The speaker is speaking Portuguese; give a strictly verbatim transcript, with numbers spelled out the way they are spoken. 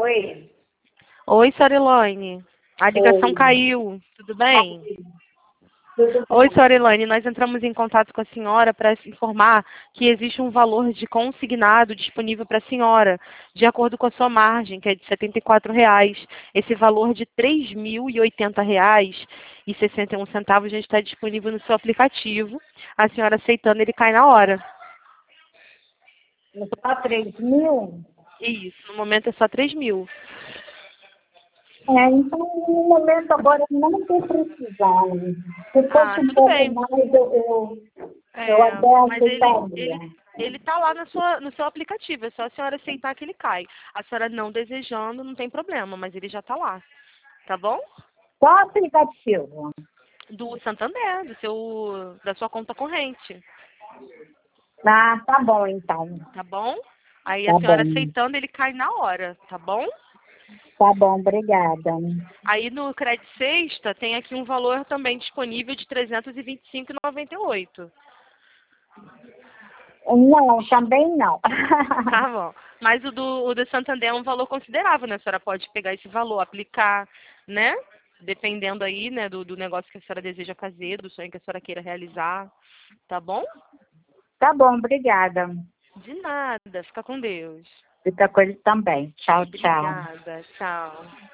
Oi. Oi, senhora Elaine. A ligação Oi. caiu. Tudo bem? Tudo Oi, bem? senhora Elaine. Nós entramos em contato com a senhora para informar que existe um valor de consignado disponível para a senhora, de acordo com a sua margem, que é de setenta e quatro reais. Esse valor de três mil e oitenta reais e sessenta e um centavos já está disponível no seu aplicativo. A senhora aceitando, ele cai na hora. Só três mil? Isso, no momento é só três mil. É, então, no momento agora não estou precisando. Se Ah, fosse um tudo pouco bem. mais, eu, eu, eu É, até mas ele, aceitaria. ele, ele tá lá na sua, no seu aplicativo, é só a senhora aceitar que ele cai. A senhora não desejando, não tem problema, mas ele já tá lá, tá bom? Qual aplicativo? Do Santander, do seu, da sua conta corrente, Ah, tá bom, então. tá bom? Aí a Tá senhora bom. aceitando, ele cai na hora, tá bom? Tá bom, obrigada. Aí no Crédito Sexta tem aqui um valor também disponível de trezentos e vinte e cinco reais e noventa e oito centavos. Não, também não. Tá bom. Mas o do, o do Santander é um valor considerável, né? A senhora pode pegar esse valor, aplicar, né? Dependendo aí, né, do, do negócio que a senhora deseja fazer, do sonho que a senhora queira realizar. Tá bom? Tá bom, obrigada. De nada. Fica com Deus. Fica com ele também. Tchau, tchau. Obrigada. Tchau.